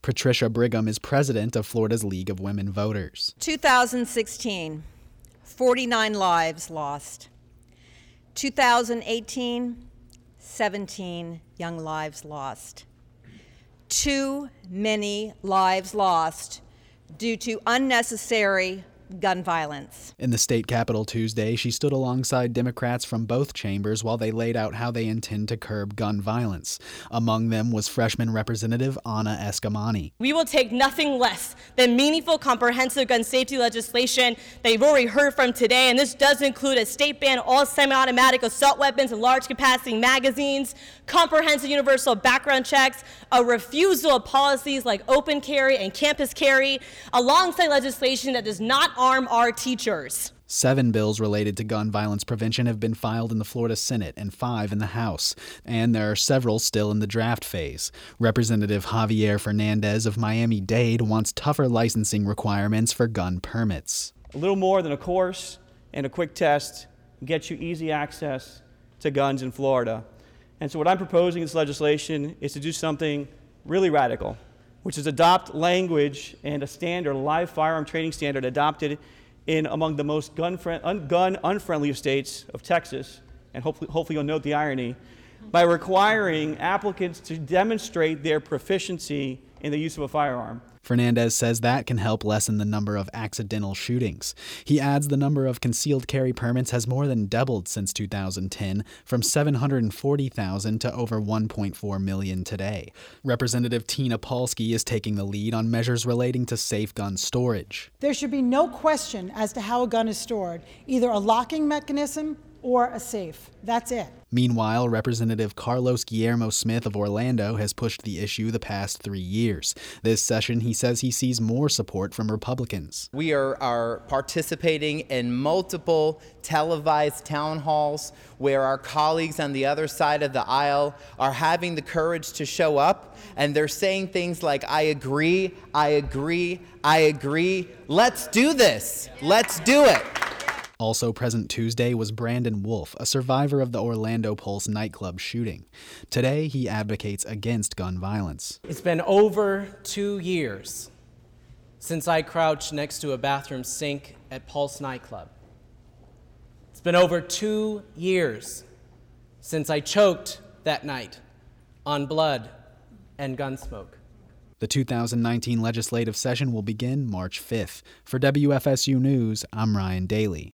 Patricia Brigham is president of Florida's League of Women Voters. 2016, 49 lives lost. 2018, 17 young lives lost. Too many lives lost due to unnecessary gun violence. In the state capitol Tuesday, she stood alongside Democrats from both chambers while they laid out how they intend to curb gun violence. Among them was freshman Representative Anna Eskamani. We will take nothing less than meaningful, comprehensive gun safety legislation that you've already heard from today, and this does include a state ban on all semi-automatic assault weapons and large-capacity magazines, comprehensive universal background checks, a refusal of policies like open carry and campus carry, alongside legislation that does not arm our teachers. 7 bills related to gun violence prevention have been filed in the Florida Senate and 5 in the House, and there are several still in the draft phase. Representative Javier Fernandez of Miami-Dade wants tougher licensing requirements for gun permits. A little more than a course and a quick test gets you easy access to guns in Florida. And so what I'm proposing in this legislation is to do something really radical, which is adopt language and a standard, a live firearm training standard adopted in among the most gun-unfriendly states of Texas, and hopefully you'll note the irony, by requiring applicants to demonstrate their proficiency in the use of a firearm. Fernandez says that can help lessen the number of accidental shootings. He adds the number of concealed carry permits has more than doubled since 2010, from 740,000 to over 1.4 million today. Representative Tina Polsky is taking the lead on measures relating to safe gun storage. There should be no question as to how a gun is stored, either a locking mechanism or a safe. That's it. Meanwhile, Representative Carlos Guillermo Smith of Orlando has pushed the issue the past 3 years. This session, he says he sees more support from Republicans. We are participating in multiple televised town halls where our colleagues on the other side of the aisle are having the courage to show up, and they're saying things like, I agree, I agree, I agree. Let's do this. Let's do it. Also present Tuesday was Brandon Wolf, a survivor of the Orlando Pulse nightclub shooting. Today, he advocates against gun violence. It's been over 2 years since I crouched next to a bathroom sink at Pulse nightclub. It's been over 2 years since I choked that night on blood and gun smoke. The 2019 legislative session will begin March 5th. For WFSU News, I'm Ryan Daly.